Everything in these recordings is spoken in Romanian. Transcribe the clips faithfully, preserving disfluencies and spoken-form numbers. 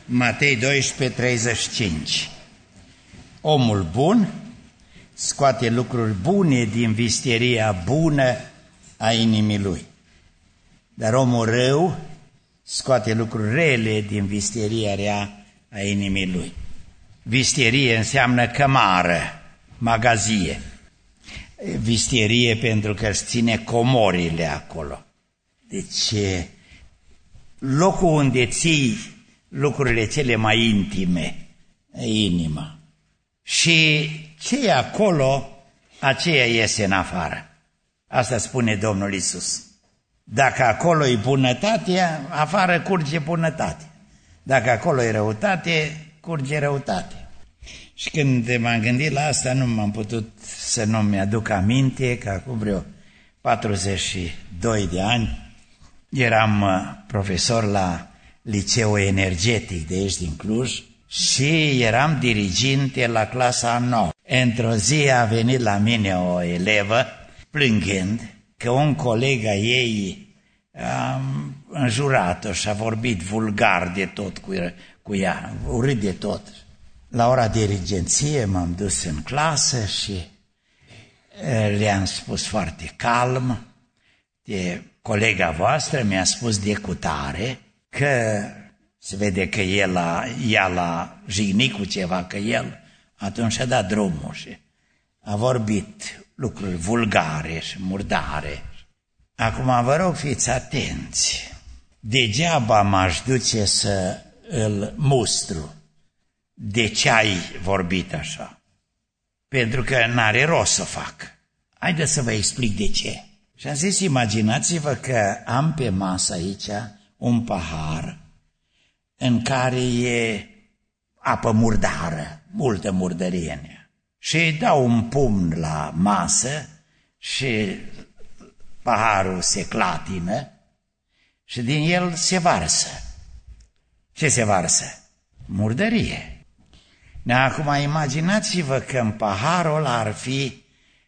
Matei doisprezece, treizeci și cinci. Omul bun scoate lucruri bune din vistieria bună a inimii lui, dar omul rău scoate lucruri rele din vistieria rea a inimii lui. Vistierie înseamnă cămară, magazie. Vistierie pentru că își ține comorile acolo. Deci locul unde ții lucrurile cele mai intime, inima. Și ce e acolo, aceea iese în afară. Asta spune Domnul Iisus. Dacă acolo e bunătate, afară curge bunătate. Dacă acolo e răutate, curge răutate. Și când m-am gândit la asta, nu m-am putut să nu mi-aduc aminte că acum vreo patruzeci și doi de ani eram profesor la Liceul Energetic de aici din Cluj și eram diriginte la clasa a noua. Într-o zi a venit la mine o elevă plângând că un coleg a ei a înjurat-o și a vorbit vulgar de tot cu, cu ea, urât de tot. La ora de dirigenție m-am dus în clasă și le-am spus foarte calm, de colega voastră mi-a spus de cutare că se vede că el a, ea l-a jignit cu ceva, că el atunci a dat drumul și a vorbit lucruri vulgare și murdare. Acum vă rog, fiți atenți, degeaba m-aș duce să îl mustru. De ce ai vorbit așa? Pentru că n-are rost să fac. Haideți să vă explic de ce. Și am zis, imaginați-vă că am pe masă aici un pahar în care e apă murdară, multă murdărie în ea. Și îi dau un pumn la masă și paharul se clatină și din el se varsă. Ce se varsă? Murdărie. Acum imaginați-vă că în paharul ar fi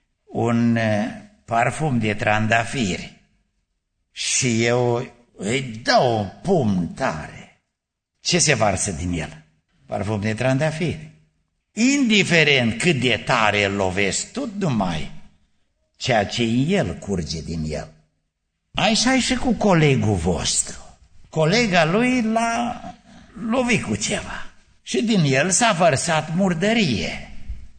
un parfum de trandafiri și eu îi dau un pumn tare. Ce se varsă din el? Parfum de trandafiri. Indiferent cât de tare îl lovesc, tot numai ceea ce în el curge din el. Așa e și cu colegul vostru. Colega lui l-a lovit cu ceva și din el s-a vărsat murdărie.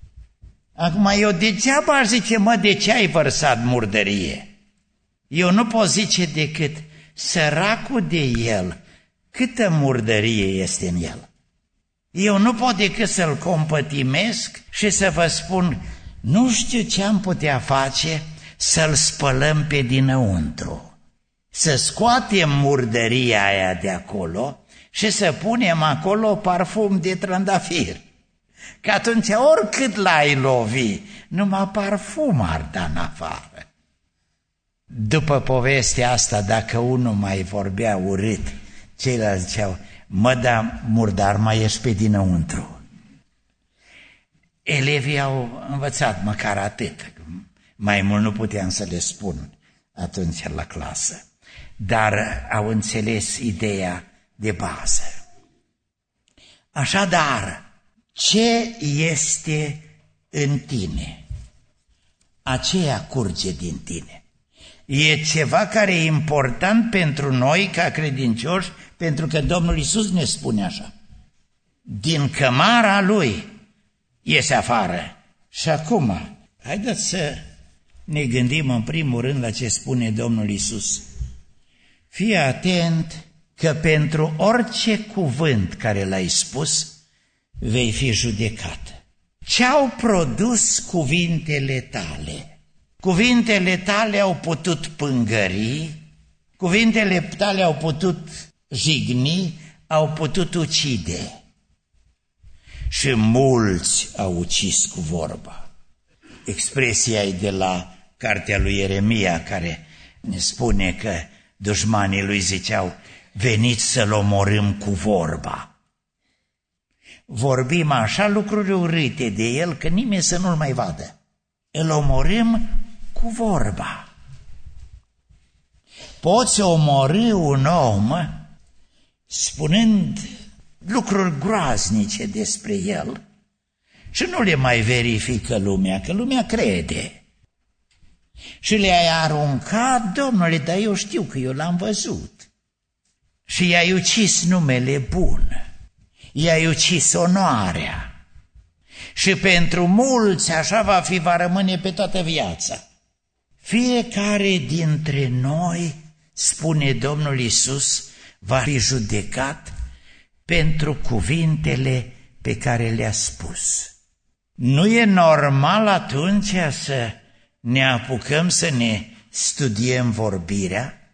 Acum eu degeaba aș zice, mă, de ce ai vărsat murdărie? Eu nu pot zice decât săracul de el, câtă murdărie este în el. Eu nu pot decât să-l compătimesc și să vă spun, nu știu ce am putea face să-l spălăm pe dinăuntru, să scoatem murdăria aia de acolo și să punem acolo parfum de trandafir. Că atunci oricât l-ai lovi, numai parfum ar da în afară. După povestea asta, dacă unul mai vorbea urât, ceilalți ziceau, mă, da, murdar mai ești pe dinăuntru. Elevii au învățat măcar atât, mai mult nu puteam să le spun atunci la clasă, dar au înțeles ideea de bază. Așadar, ce este în tine? Aceea curge din tine. E ceva care e important pentru noi ca credincioși, pentru că Domnul Iisus ne spune așa. Din cămara Lui iese afară. Și acum, haideți să ne gândim în primul rând la ce spune Domnul Iisus. Fii atent că pentru orice cuvânt care l-ai spus, vei fi judecat. Ce-au produs cuvintele tale? Cuvintele tale au putut pângări, cuvintele tale au putut jigni, au putut ucide. Și mulți au ucis cu vorba. Expresia e de la cartea lui Ieremia, care ne spune că dușmanii lui ziceau, veniți să-l omorâm cu vorba. Vorbim așa lucruri urâte de el că nimeni să nu-l mai vadă. Îl omorâm cu vorba. Poți omorî un om spunând lucruri groaznice despre el și nu le mai verifică lumea, că lumea crede. Și le-ai aruncat, Domnule, dar eu știu că eu l-am văzut. Și i-ai ucis numele bun, i-ai ucis onoarea. Și pentru mulți așa va fi, va rămâne pe toată viața. Fiecare dintre noi, spune Domnul Iisus, va fi judecat pentru cuvintele pe care le-a spus. Nu e normal atunci să ne apucăm să ne studiem vorbirea?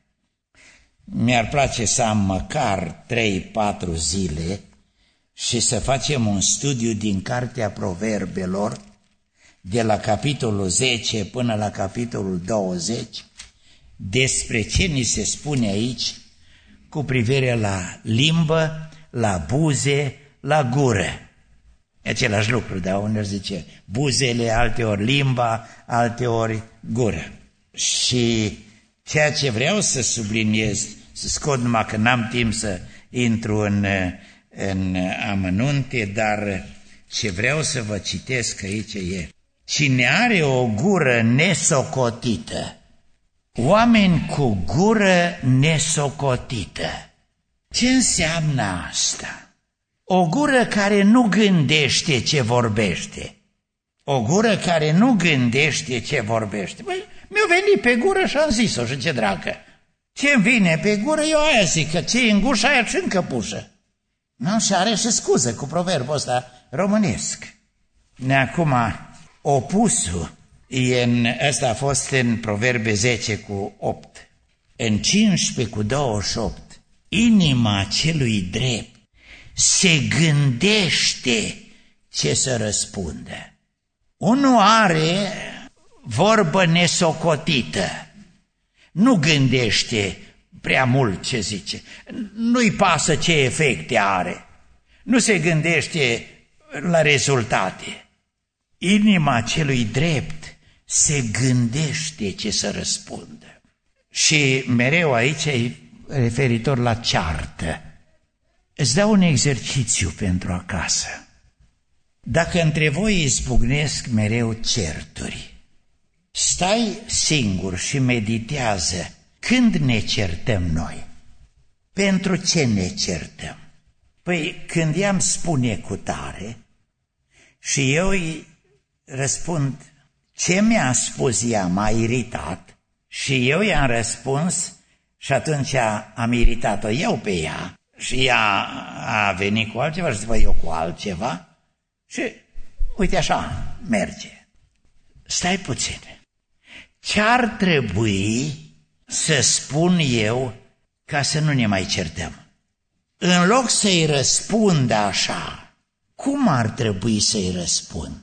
Mi-ar place să am măcar trei patru zile și să facem un studiu din Cartea Proverbelor, de la capitolul zece până la capitolul douăzeci, despre ce ni se spune aici cu privire la limbă, la buze, la gură. E același lucru, dar uneori zice buzele, alteori limba, alteori gură. Și ceea ce vreau să subliniez, să scot numai că n-am timp să intru în, în amănunte, dar ce vreau să vă citesc aici e: cine are o gură nesocotită, oameni cu gură nesocotită. Ce înseamnă asta? O gură care nu gândește ce vorbește. O gură care nu gândește ce vorbește. Băi, mi-a venit pe gură și am zis-o, și ce dragă. Ce-mi vine pe gură, eu aia zic, că ce în gușă aia și în căpușă. Nu? Și are și scuză cu proverbul ăsta românesc. Acum, opusul, în, ăsta a fost în Proverbe zece cu opt. În cincisprezece cu douăzeci și opt, inima celui drept se gândește ce să răspundă. Unul are vorbă nesocotită, nu gândește prea mult ce zice, nu-i pasă ce efecte are, nu se gândește la rezultate. Inima celui drept se gândește ce să răspundă. Și mereu aici e referitor la ceartă. Îți dau un exercițiu pentru acasă. Dacă între voi izbucnesc mereu certuri, stai singur și meditează când ne certăm noi. Pentru ce ne certăm? Păi când i-am spune cu tare și eu îi răspund ce mi-a spus ea m-a iritat și eu i-am răspuns și atunci am iritat-o eu pe ea, și ea a venit cu altceva și zice, eu cu altceva și uite așa merge. Stai puțin. Ce-ar trebui să spun eu ca să nu ne mai certăm? În loc să-i răspund așa, cum ar trebui să-i răspund?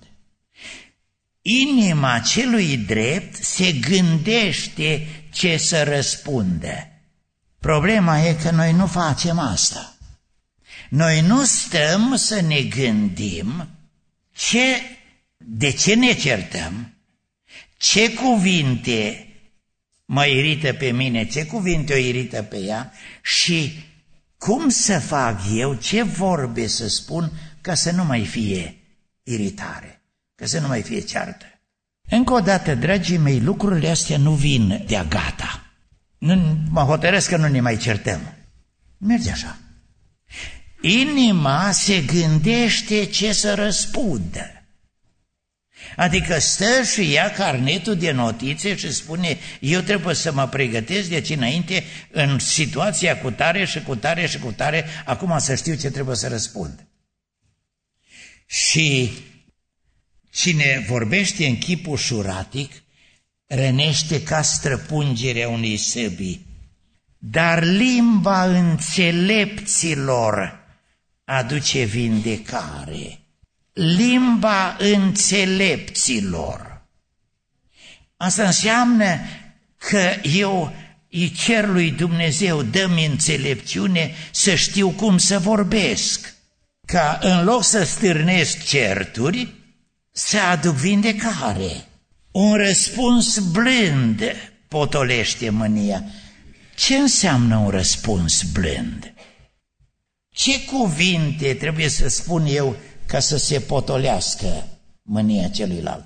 Inima celui drept se gândește ce să răspundă. Problema e că noi nu facem asta. Noi nu stăm să ne gândim ce, de ce ne certăm, ce cuvinte mă irită pe mine, ce cuvinte o irită pe ea și cum să fac eu, ce vorbe să spun ca să nu mai fie iritare, ca să nu mai fie ceartă. Încă o dată, dragii mei, lucrurile astea nu vin de-a gata. Nu, mă hotărăsc că nu ne mai certăm. Merge așa. Inima se gândește ce să răspundă. Adică stă și ia carnetul de notițe și spune, eu trebuie să mă pregătesc de aici înainte în situația cu tare și cu tare și cu tare, acum să știu ce trebuie să răspund. Și cine vorbește în chip ușuratic, rănește ca străpungerea unei săbii, dar limba înțelepților aduce vindecare. Limba înțelepților. Asta înseamnă că eu îi cer lui Dumnezeu, dă-mi înțelepciune să știu cum să vorbesc, ca în loc să stârnesc certuri, să aduc vindecare. Un răspuns blând potolește mânia. Ce înseamnă un răspuns blând? Ce cuvinte trebuie să spun eu ca să se potolească mânia celuilalt?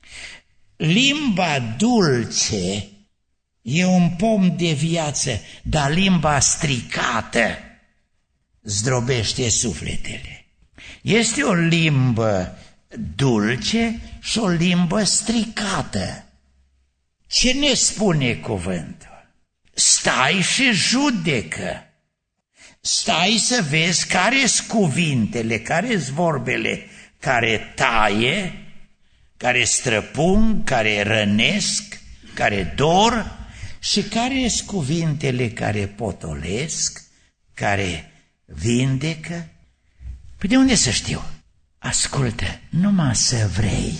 Limba dulce e un pom de viață, dar limba stricată zdrobește sufletele. Este o limbă dulce și o limbă stricată. Ce ne spune cuvântul? Stai și judecă. Stai să vezi care-s cuvintele, care-s vorbele care taie, care străpung, care rănesc, care dor și care-s cuvintele care potolesc, care vindecă. Păi de unde să știu? Ascultă, numai să vrei.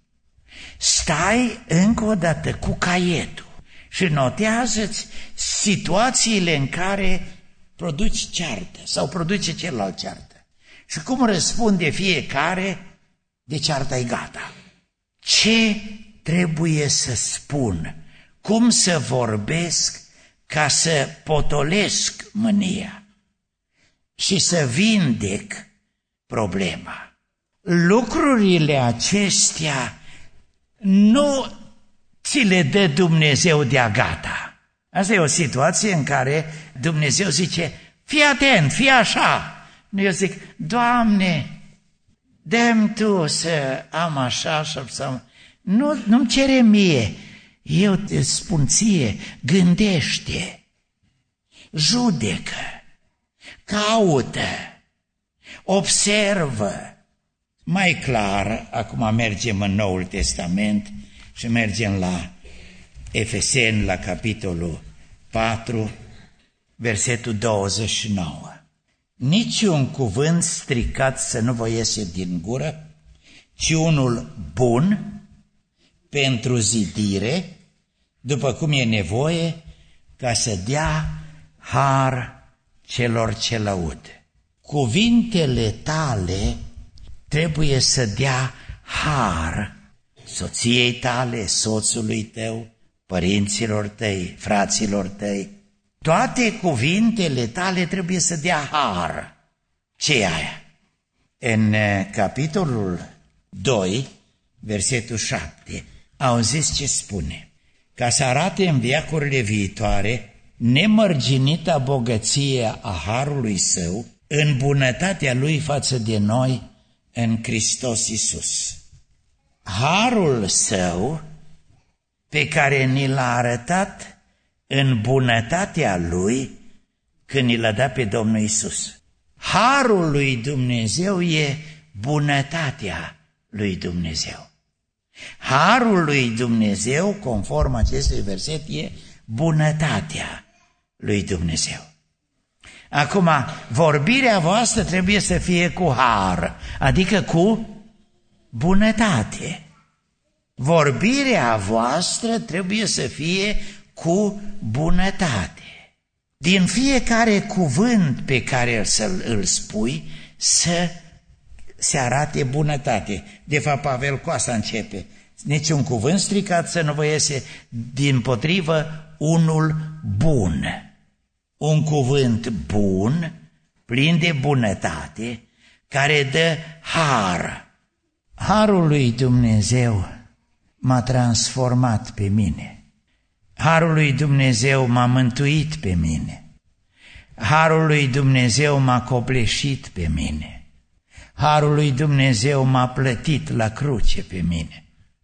Stai încă o dată cu caietul și notează-ți situațiile în care produci ceartă sau produce celălalt ceartă. Și cum răspunde fiecare, de cearta e gata. Ce trebuie să spun? Cum să vorbesc ca să potolesc mânia și să vindec problema? Lucrurile acestea nu ți le dă Dumnezeu de-a gata. Asta e o situație în care Dumnezeu zice, fii atent, fii așa. Eu zic, Doamne, dă-mi Tu să am așa și să... Nu, nu-mi cere mie, eu îți spun ție, gândește, judecă, caută, observă. Mai clar, acum mergem în Noul Testament și mergem la Efeseni, la capitolul patru, versetul douăzeci și nouă. Niciun cuvânt stricat să nu vă iese din gură, ci unul bun pentru zidire, după cum e nevoie, ca să dea har celor ce laud. Cuvintele tale trebuie să dea har soției tale, soțului tău, părinților tăi, fraților tăi. Toate cuvintele tale trebuie să dea har. Ce e aia? În capitolul doi, versetul șapte, auziți ce spune? Ca să arate în veacurile viitoare nemărginita bogăție a harului său în bunătatea lui față de noi în Hristos Iisus. Harul său pe care ni l-a arătat în bunătatea lui când ni l-a dat pe Domnul Iisus. Harul lui Dumnezeu e bunătatea lui Dumnezeu. Harul lui Dumnezeu, conform acestui verset, e bunătatea lui Dumnezeu. Acum, vorbirea voastră trebuie să fie cu har, adică cu bunătate. Vorbirea voastră trebuie să fie cu bunătate. Din fiecare cuvânt pe care să îl spui, să se arate bunătate. De fapt, Pavel cu asta începe. Niciun cuvânt stricat să nu vă iese, dimpotrivă unul bun. Un cuvânt bun, plin de bunătate, care dă har. Harul lui Dumnezeu m-a transformat pe mine. Harul lui Dumnezeu m-a mântuit pe mine. Harul lui Dumnezeu m-a copleșit pe mine. Harul lui Dumnezeu m-a plătit la cruce pe mine.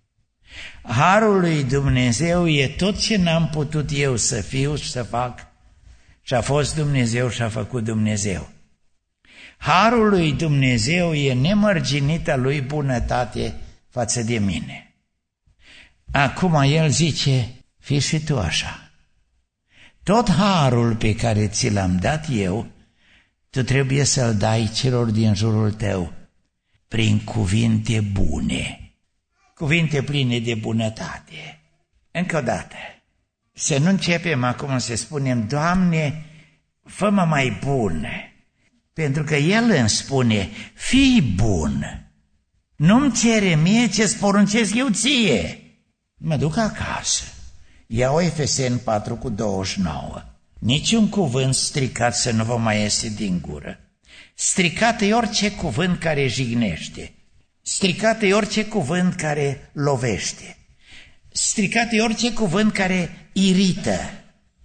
Harul lui Dumnezeu e tot ce n-am putut eu să fiu și să fac, și a fost Dumnezeu și a făcut Dumnezeu. Harul lui Dumnezeu e nemărginita lui bunătate față de mine. Acum el zice, fii și tu așa. Tot harul pe care ți l-am dat eu, tu trebuie să-l dai celor din jurul tău prin cuvinte bune, cuvinte pline de bunătate. Încă o dată, să nu începem acum să spunem, Doamne, fă-mă mai bun, pentru că El îmi spune, fii bun, nu-mi cere mie ce-ți poruncesc eu ție. Mă duc acasă, iau Efeseni patru cu douăzeci și nouă. Niciun cuvânt stricat să nu vă mai iese din gură, Stricat e orice cuvânt care jignește. Stricat e orice cuvânt care lovește. Stricat e orice cuvânt care irită.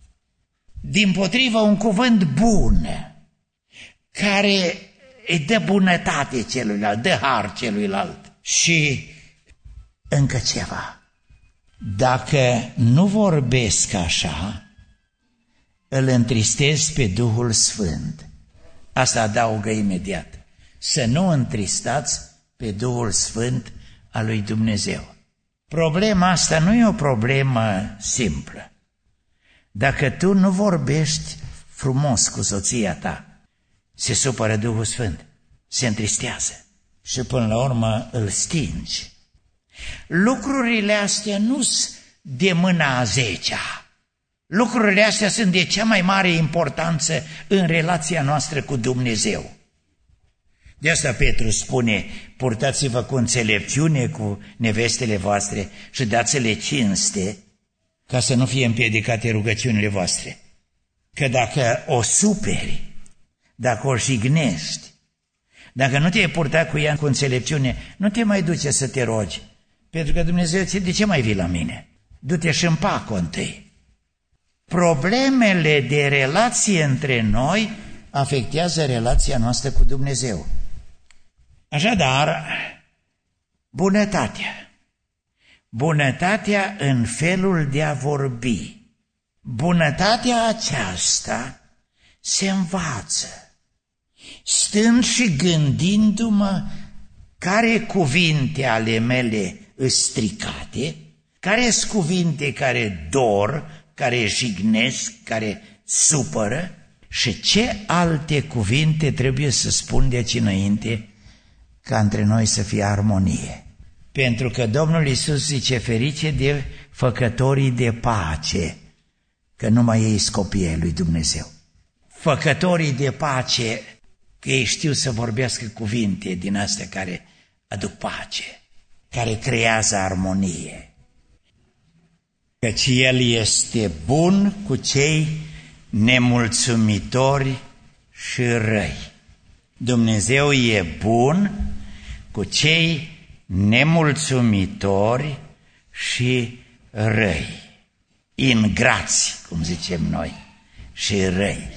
Dimpotrivă, un cuvânt bun, care îi dă bunătate celuilalt, dă har celuilalt. Și încă ceva. Dacă nu vorbesc așa, îl întristez pe Duhul Sfânt. Asta adaugă imediat. Să nu întristați pe Duhul Sfânt al lui Dumnezeu. Problema asta nu e o problemă simplă. Dacă tu nu vorbești frumos cu soția ta, se supără Duhul Sfânt, se întristează și până la urmă îl stingi. Lucrurile astea nu sunt de mâna a zecea. Lucrurile astea sunt de cea mai mare importanță în relația noastră cu Dumnezeu. De asta Petru spune, purtați-vă cu înțelepciune cu nevestele voastre și dați-le cinste, ca să nu fie împiedicate rugăciunile voastre. Că dacă o superi, dacă o jignești, dacă nu te-ai purtat cu ea cu înțelepciune, nu te mai duce să te rogi, pentru că Dumnezeu zice, de ce mai vii la mine? Du-te și împac-o întâi. Problemele de relație între noi afectează relația noastră cu Dumnezeu. Așadar, bunătatea. Bunătatea în felul de a vorbi. Bunătatea aceasta se învață. Stând și gândindu-mă care cuvinte ale mele îs stricate, care sunt cuvinte care dor, care jignesc, care supără și ce alte cuvinte trebuie să spun de aici înainte ca între noi să fie armonie. Pentru că Domnul Iisus zice, ferice de făcătorii de pace, că numai ei sunt copiii lui Dumnezeu. Făcătorii de pace, că ei știu să vorbească cuvinte din astea care aduc pace, care creează armonie. Căci El este bun cu cei nemulțumitori și răi. Dumnezeu e bun cu cei nemulțumitori și răi, ingrați, cum zicem noi, și răi.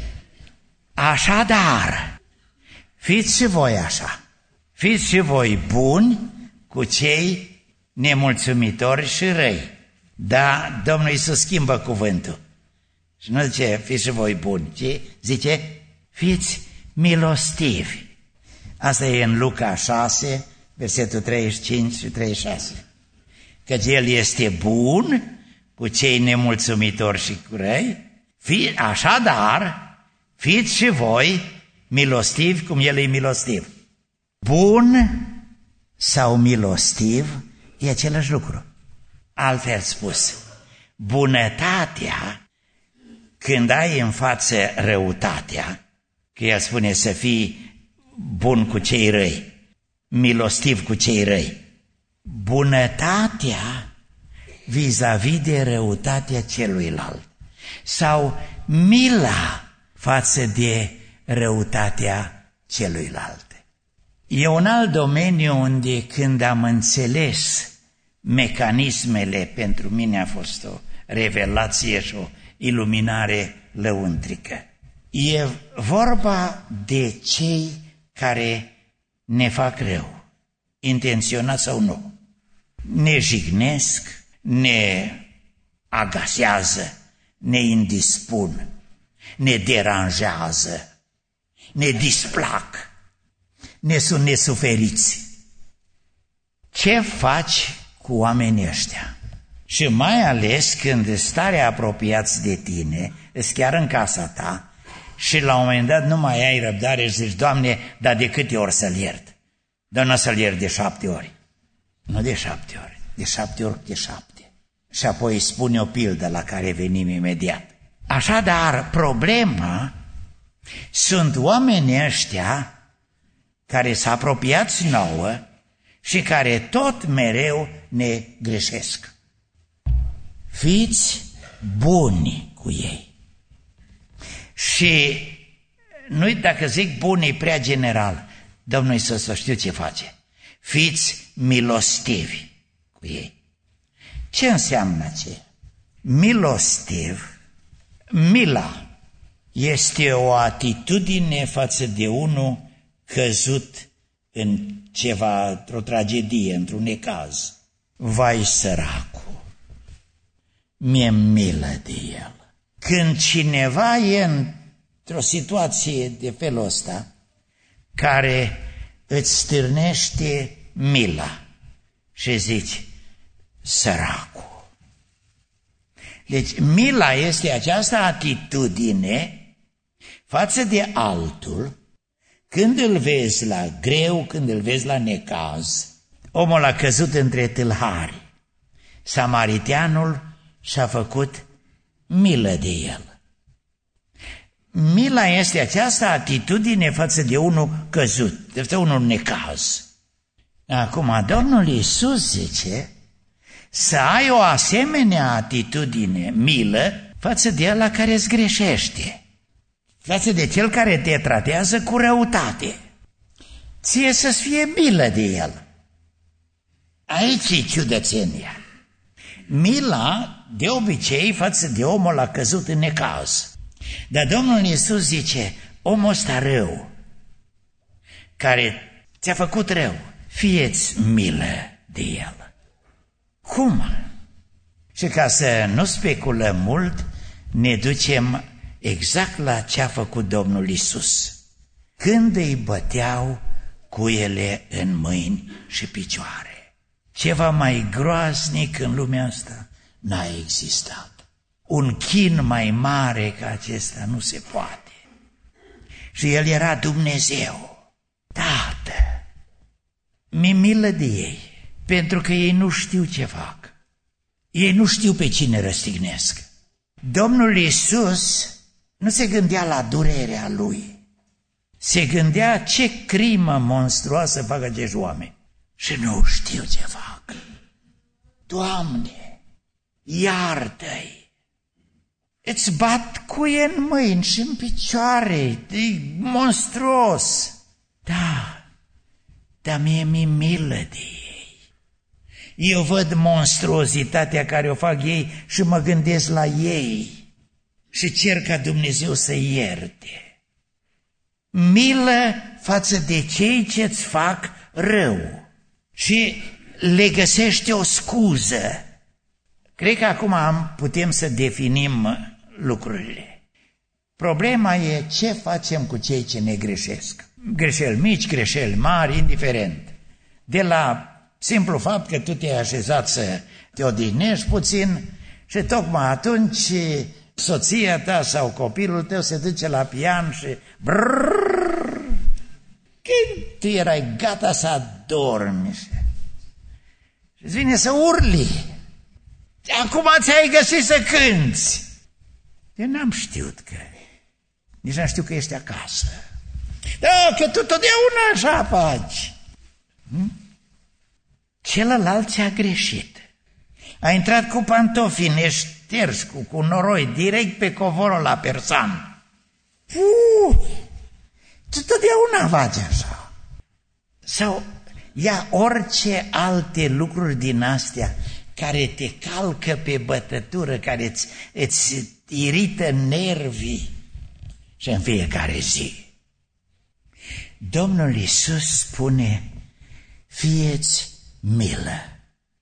Așadar, fiți și voi așa, fiți și voi buni cu cei nemulțumitori și răi. Da, Domnul Iisus schimbă cuvântul și nu zice, fiți și voi buni, ci zice, fiți milostivi. Asta e în Luca șase, versetul treizeci și cinci și treizeci și șase. Căci El este bun cu cei nemulțumitori și cu răi, fi, așadar, fiți și voi milostivi cum El e milostiv. Bun sau milostiv e același lucru. Altfel spus, bunătatea, când ai în față răutatea, că El spune să fii bun cu cei răi, milostiv cu cei răi. Bunătatea vis-a-vis de răutatea celuilalt sau mila față de răutatea celuilalt. E un alt domeniu unde când am înțeles mecanismele, pentru mine a fost o revelație și o iluminare lăuntrică. E vorba de cei care ne fac rău, intenționat sau nu. Ne jignesc, ne agasează, ne indispun, ne deranjează, ne displac, ne sunt nesuferiți. Ce faci cu oamenii ăștia? Și mai ales când stare apropiați de tine, îți chiar în casa ta, și la un moment dat nu mai ai răbdare și zici, Doamne, dar de câte ori să-l iert? Dar nu să-l iert de șapte ori. Nu de șapte ori, de șapte ori de șapte. Și apoi spune o pildă la care venim imediat. Așadar, problema sunt oamenii ăștia care s-au apropiați nouă și care tot mereu ne greșesc. Fiți buni cu ei. Și nu-i, dacă zic bun, e prea general. Domnul Iisus să știu ce face. Fiți milostivi cu ei. Ce înseamnă aceea? Milostiv, mila, este o atitudine față de unul căzut în ceva, într-o tragedie, într-un necaz. Vai săracul, mi-e milă de el. Când cineva e într-o situație de felul ăsta, care îți stârnește mila și zici, săracul. Deci mila este această atitudine față de altul, când îl vezi la greu, când îl vezi la necaz. Omul a căzut între tâlhari. Samariteanul și-a făcut milă de el. Mila este această atitudine față de unul căzut, de unul necaz. Acum, Domnul Iisus zice să ai o asemenea atitudine, milă, față de ăla care îți greșește, față de cel care te tratează cu răutate. Ție să-ți fie milă de el. Aici e ciudățenia. Mila, de obicei, față de omul a căzut în necaz. Dar Domnul Iisus zice, omul ăsta rău, care ți-a făcut rău, fie-ți milă de el. Cum? Și ca să nu speculăm mult, ne ducem exact la ce a făcut Domnul Iisus. Când îi băteau cuiele în mâini și picioare. Ceva mai groaznic în lumea asta n-a existat. Un chin mai mare ca acesta nu se poate. Și El era Dumnezeu, Tată. Mi-e milă de ei, pentru că ei nu știu ce fac. Ei nu știu pe cine răstignesc. Domnul Iisus nu se gândea la durerea Lui. Se gândea ce crimă monstruoasă fac acești oameni. Și nu știu ce fac. Doamne, iartă-i. Îți bat cuie în mâini și în picioare. E monstruos. Da, dar mie mi-e milă de ei. Eu văd monstruozitatea care o fac ei și mă gândesc la ei și cer ca Dumnezeu să ierte. Milă față de cei ce-ți fac rău și le găsește o scuză. Cred că acum putem să definim lucrurile. Problema e ce facem cu cei ce ne greșesc. Greșeli mici, greșeli mari, indiferent. De la simplu fapt că tu te-ai așezat să te odihnești puțin și tocmai atunci soția ta sau copilul tău se duce la pian și brrrr, când tu erai gata să adormi și îți vine să urli. Acum ți-ai găsit să cânți. Eu n-am știut că, nici n-am știut că ești acasă. Da, că tu totdeauna așa faci. Hm? Celălalt ți-a greșit. A intrat cu pantofii neșterși, cu, cu noroi, direct pe covorul la persan. Uh, tu totdeauna faci așa. Sau ia orice alte lucruri din astea care te calcă pe bătătură, care îți, îți irită nervii și în fiecare zi. Domnul Iisus spune, fieți milă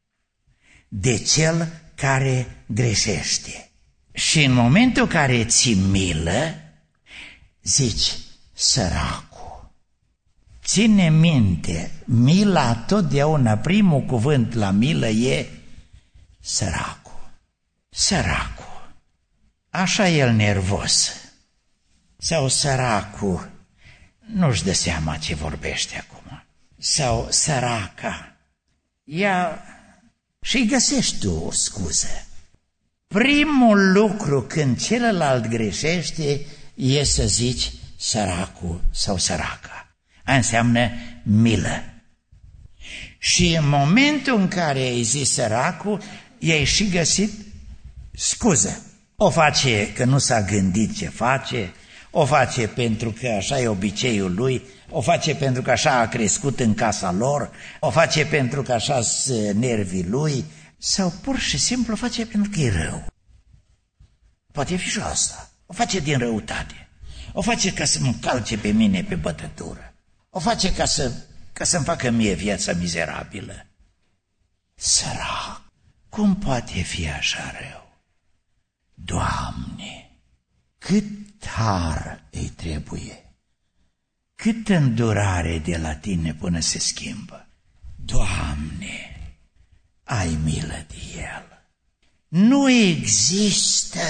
de cel care greșește. Și în momentul în care ți milă, zici, săracul. Ține minte, mila totdeauna, primul cuvânt la milă e săracul. Săracul. Așa e el nervos. Sau săracul nu-și dă seama ce vorbește acum. Sau săraca. Ea și-i găsești tu o scuză. Primul lucru când celălalt greșește e să zici săracul sau săraca. Aia înseamnă milă. Și în momentul în care ai zis săracul, i-ai și găsit scuză. O face că nu s-a gândit ce face, O face pentru că așa e obiceiul lui, o face pentru că așa a crescut în casa lor, o face pentru că așa sunt nervii lui, sau pur și simplu o face pentru că e rău. Poate fi și asta. O face din răutate. O face ca să mă calce pe mine pe bătătură. O face ca, să, ca să-mi facă mie viața mizerabilă. Sărac, cum poate fi așa rău? Doamne, cât har îi trebuie, câtă îndurare de la tine până se schimbă. Doamne, ai milă de el. Nu există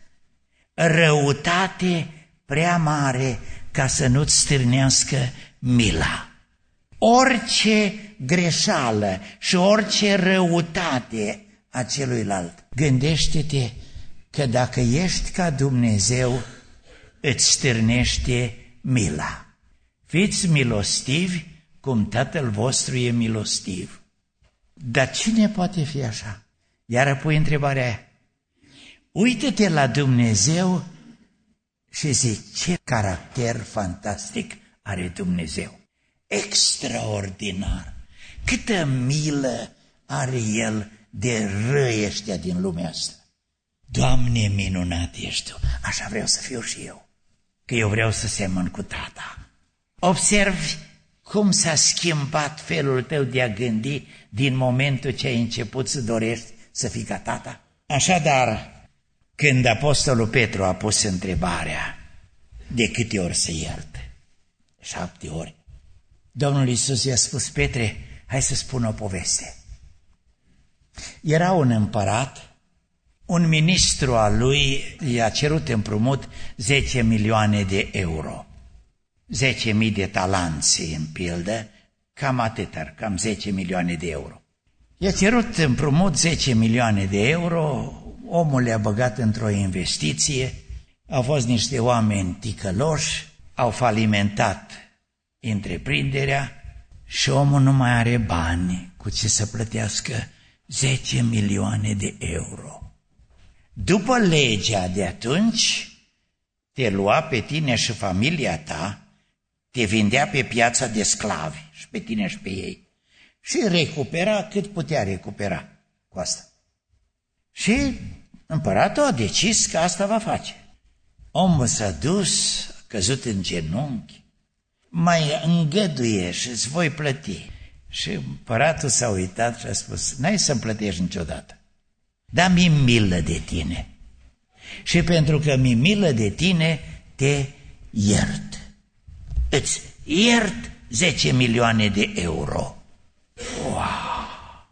răutate prea mare ca să nu-ți stârnească mila. Orice greșeală și orice răutate a celuilalt, gândește-te că dacă ești ca Dumnezeu, îți stârnește mila. Fiți milostivi cum Tatăl vostru e milostiv. Dar cine poate fi așa? Iar pui întrebarea aia. Uită-te la Dumnezeu și zici, ce caracter fantastic are Dumnezeu. Extraordinar. Câtă milă are El de răi ăștia din lumea asta. Doamne, minunat ești Tu. Așa vreau să fiu și eu. Că eu vreau să semăn cu Tata. Observi cum s-a schimbat felul tău de a gândi din momentul ce ai început să dorești să fii ca Tata? Așadar, când Apostolul Petru a pus întrebarea de câte ori să ierte? Șapte ori. Domnul Iisus i-a spus, Petre, hai să spun o poveste. Era un împărat, un ministru al lui i-a cerut împrumut zece milioane de euro. zece mii de talanți, în pildă, cam atât, cam zece milioane de euro. I-a cerut împrumut zece milioane de euro, omul le-a băgat într-o investiție, au fost niște oameni ticăloși, au falimentat întreprinderea și omul nu mai are bani cu ce să plătească zece milioane de euro. După legea de atunci, te lua pe tine și familia ta, te vindea pe piața de sclavi și pe tine și pe ei și recupera cât putea recupera cu asta. Și împăratul a decis că asta va face. Omul s-a dus, a căzut în genunchi, mai îngăduie și îți voi plăti. Și împăratul s-a uitat și a spus, n-ai să-mi plătești niciodată, dar mi-e milă de tine. Și pentru că mi-e milă de tine, te iert. Îți iert zece milioane de euro. Wow!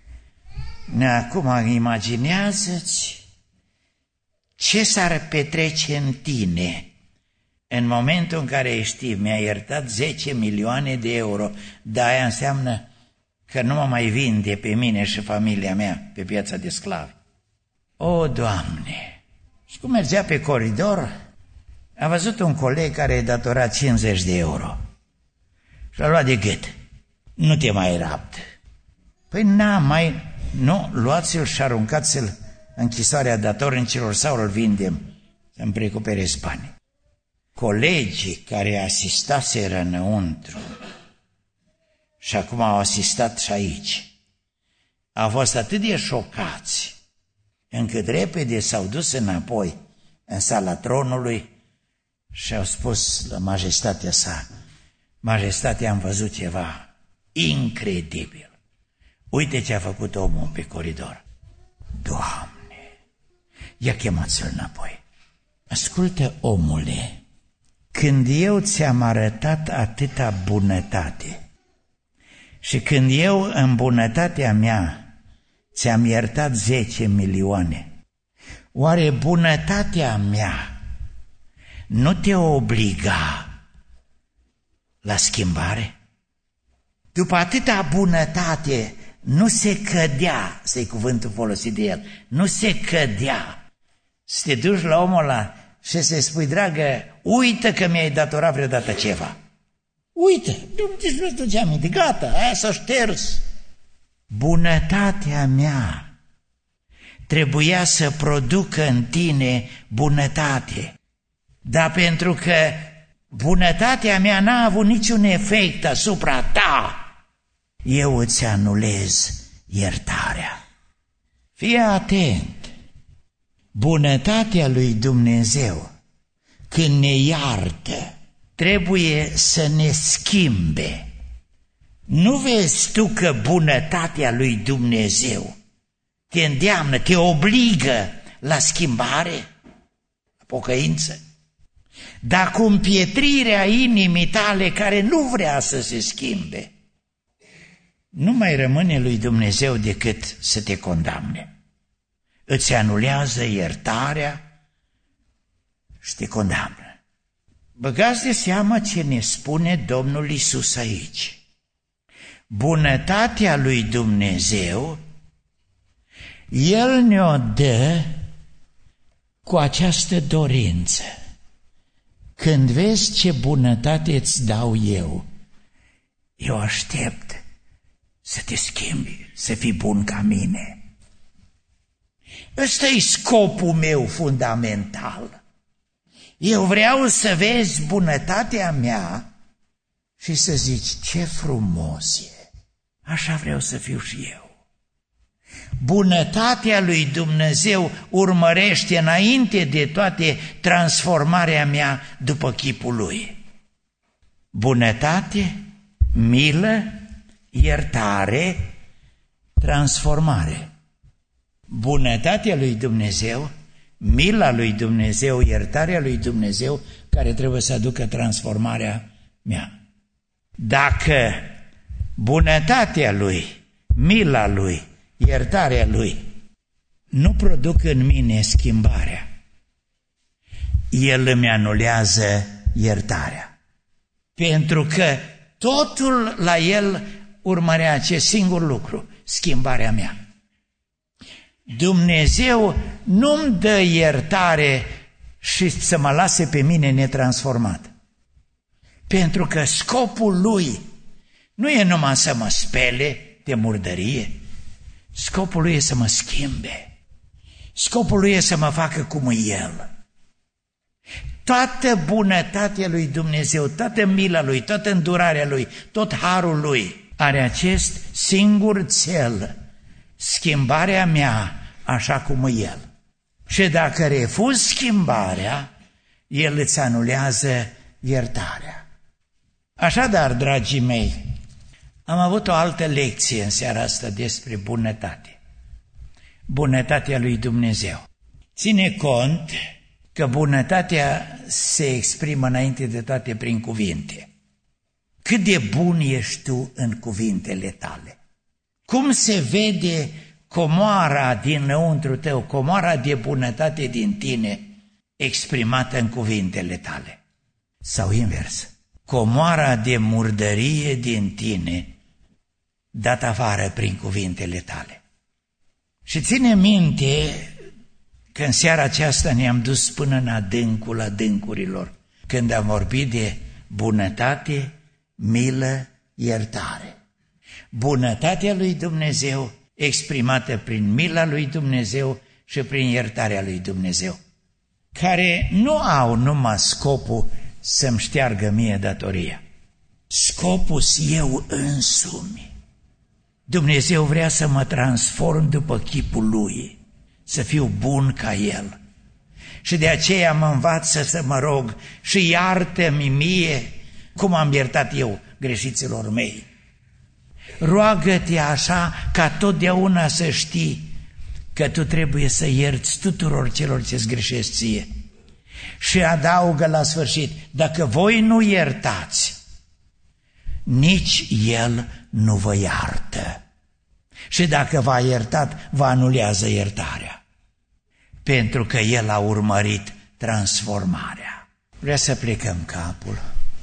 Acum imaginează-ți ce s-ar petrece în tine în momentul în care știi, mi-a iertat zece milioane de euro, dar aia înseamnă că nu mă mai vinde pe mine și familia mea pe piața de sclavi. O, Doamne! Și cum mergea pe coridor, a văzut un coleg care îi datora cincizeci de euro și l-a luat de gât. Nu te mai rapt. Păi n-am mai... Nu, luați-l și aruncați-l închisoarea datornicilor sau îl vindem să-mi recuperez banii. Colegii care asistaseră înăuntru și acum au asistat și aici, au fost atât de șocați încât repede s-au dus înapoi în sala tronului și au spus la majestatea sa, Majestatea, am văzut ceva incredibil. Uite ce a făcut omul pe coridor. Doamne, ia chemați-l înapoi. Ascultă, omule, când eu ți-am arătat atâta bunătate și când eu în bunătatea mea ți-am iertat zece milioane, oare bunătatea mea nu te obliga la schimbare? După atâta bunătate nu se cădea, să-i cuvântul folosit de el, nu se cădea să te duci la omul ăla și să-i spui, dragă, uită că mi-ai datorat vreodată ceva. Uită, nu te duce aminte, gata, aia s-a șters. Bunătatea mea trebuia să producă în tine bunătate. dar pentru că bunătatea mea n-a avut niciun efect asupra ta, eu îți anulez iertarea. Fii atent! Bunătatea lui Dumnezeu, când ne iartă, trebuie să ne schimbe. Nu vezi tu că bunătatea lui Dumnezeu te îndeamnă, te obligă la schimbare, la pocăință? Dar cu împietrirea inimii tale care nu vrea să se schimbe, nu mai rămâne lui Dumnezeu decât să te condamne. Îți anulează iertarea și te condamnă. Băgați de seamă ce ne spune Domnul Iisus aici. Bunătatea lui Dumnezeu, El ne-o dă cu această dorință. Când vezi ce bunătate îți dau eu, eu aștept să te schimbi, să fii bun ca mine. Ăsta e scopul meu fundamental. Eu vreau să vezi bunătatea mea și să zici, ce frumos e, așa vreau să fiu și eu. Bunătatea lui Dumnezeu urmărește înainte de toate transformarea mea după chipul Lui. Bunătate, milă, iertare, transformare. Bunătatea lui Dumnezeu, mila lui Dumnezeu, iertarea lui Dumnezeu, care trebuie să aducă transformarea mea. Dacă bunătatea Lui, mila Lui, iertarea Lui nu produc în mine schimbarea, El îmi anulează iertarea. Pentru că totul la El urmărea acest singur lucru, schimbarea mea. Dumnezeu nu-mi dă iertare și să mă lase pe mine netransformat. Pentru că scopul Lui nu e numai să mă spele de murdărie, scopul Lui e să mă schimbe. Scopul Lui e să mă facă cum e El. Toată bunătatea lui Dumnezeu, toată mila Lui, toată îndurarea Lui, tot harul Lui are acest singur cel, schimbarea mea așa cum e El. Și dacă refuzi schimbarea, El îți anulează iertarea. Așadar, dragii mei, am avut o altă lecție în seara asta despre bunătate. Bunătatea lui Dumnezeu. Ține cont că bunătatea se exprimă înainte de toate prin cuvinte. Cât de bun ești tu în cuvintele tale. Cum se vede comoara dinăuntru tău, comoara de bunătate din tine, exprimată în cuvintele tale. Sau invers, comoara de murdărie din tine, dat afară prin cuvintele tale. Și ține minte că în seara aceasta ne-am dus până în adâncul adâncurilor, când am vorbit de bunătate, milă, iertare. Bunătatea lui Dumnezeu exprimată prin mila lui Dumnezeu și prin iertarea lui Dumnezeu, care nu au numai scopul să-mi șteargă mie datoria. Scopul eu însumi. Dumnezeu vrea să mă transform după chipul Lui, să fiu bun ca El. Și de aceea mă învață să mă rog și iartă-mi mie cum am iertat eu greșiților mei. Roagă-te așa ca totdeauna să știi că tu trebuie să ierți tuturor celor ce-ți greșesc ție. Și adaugă la sfârșit, dacă voi nu iertați, nici El nu vă iartă. Și dacă v-a iertat, vă anulează iertarea. Pentru că El a urmărit transformarea. Vreau să plecăm capul.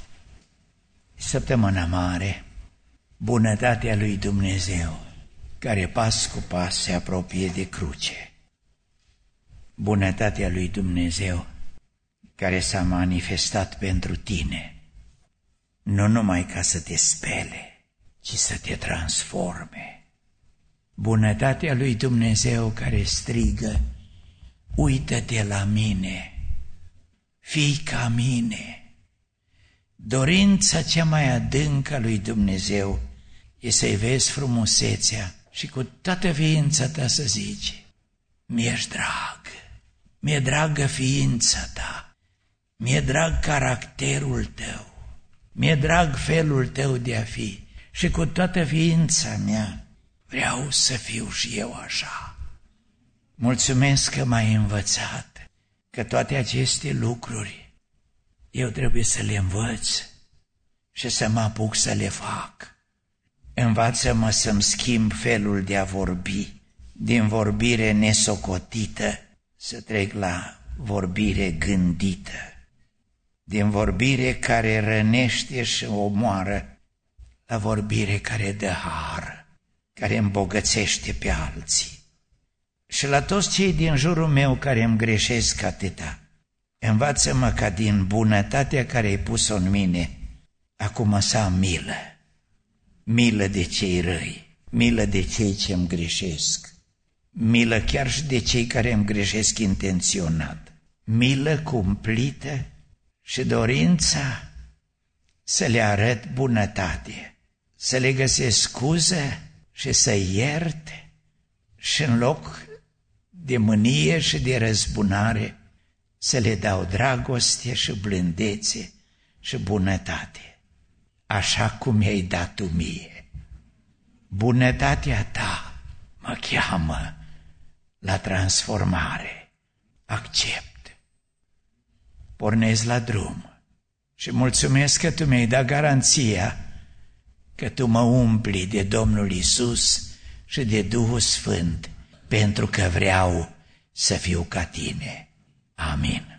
Săptămâna mare, bunătatea lui Dumnezeu, care pas cu pas se apropie de cruce. Bunătatea lui Dumnezeu, care s-a manifestat pentru tine, nu numai ca să te spele, ci să te transforme. Bunătatea lui Dumnezeu care strigă, uită-te la mine, fii ca mine. Dorința cea mai adâncă a lui Dumnezeu e să-i vezi frumusețea și cu toată ființa ta să zici: mi-ești drag, mi-e dragă ființa ta, mi-e drag caracterul tău, mi-e drag felul tău de a fi și cu toată ființa mea vreau să fiu și eu așa. Mulțumesc că m-ai învățat că toate aceste lucruri eu trebuie să le învăț și să mă apuc să le fac. Învață-mă să-mi schimb felul de a vorbi, din vorbire nesocotită să trec la vorbire gândită, din vorbire care rănește și omoară la vorbire care dă har, care îmbogățește pe alții. Și la toți cei din jurul meu care îmi greșesc atâta, învață-mă ca din bunătatea care ai pus-o în mine, acum să am milă, milă de cei răi, milă de cei ce îmi greșesc, milă chiar și de cei care îmi greșesc intenționat, milă cumplită și dorința să le arăt bunătate, să le găsesc scuză și să ierte și în loc de mânie și de răzbunare să le dau dragoste și blândețe și bunătate, așa cum mi-ai dat tu mie. Bunătatea ta mă cheamă la transformare. Accept. Pornesc la drum și mulțumesc că tu mi-ai dat garanția că tu mă umpli de Domnul Iisus și de Duhul Sfânt, pentru că vreau să fiu ca tine. Amin.